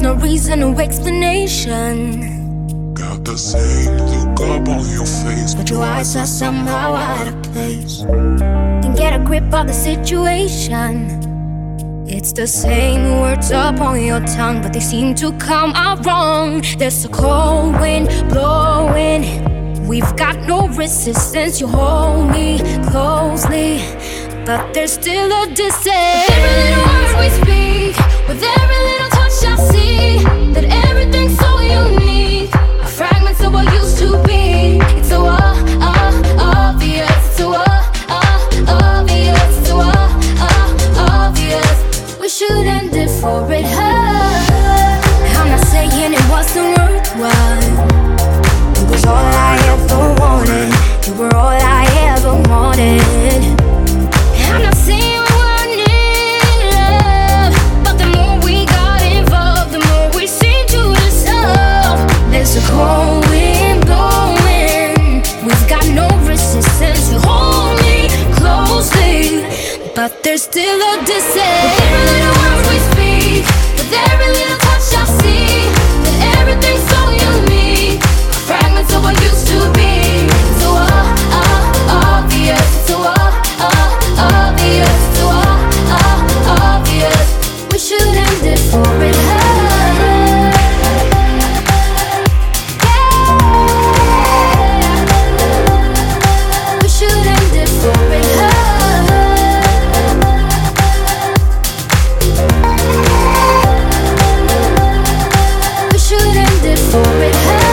no reason or explanation. Got the same look up on your face, but your eyes are somehow out of place. Can get a grip of the situation. It's the same words up on your tongue, but they seem to come out wrong. There's a cold wind blowing. We've got no resistance. You hold me closely, but there's still a distance. With every little word we speak, with every little touch I see that everything's so unique. Fragments of what used to be. It's so obvious. It's so obvious. It's so obvious. We should end it for it hurt. I'm not saying it wasn't worthwhile. You was all I ever wanted. You were all I ever wanted. I'm not saying we weren't in love, but the more we got involved, the more we seem to dissolve. There's a cold wind blowing. We've got no resistance. You hold me closely, but there's still a distance. With every little word we speak, with every little touch I see that everything's so unique. Fragments of what used to be. So obvious, so obvious, so obvious. We should end it for it hurt. We should end it for it hurt. We should end it for it hurt.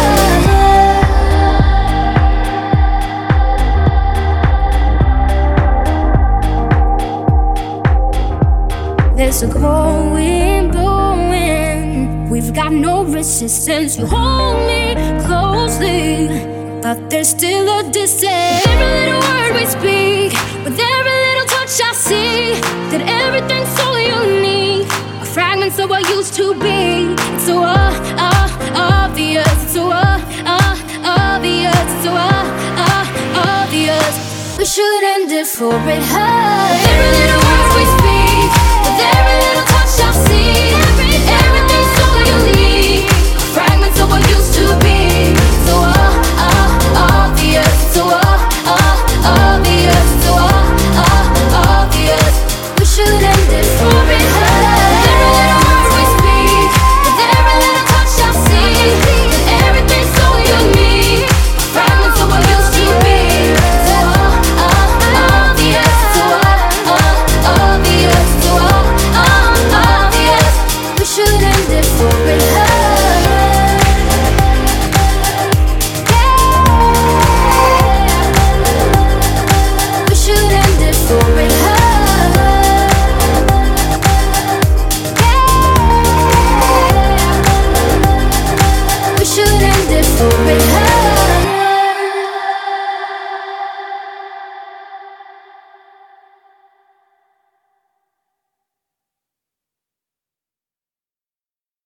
There's a cold wind blowing. We've got no resistance. You hold me closely, but there's still a distance. Every little word we speak, with every little touch I see that everything's so unique. Fragments of what used to be. It's so obvious. It's so obvious. It's so obvious. We should end it for it hurts.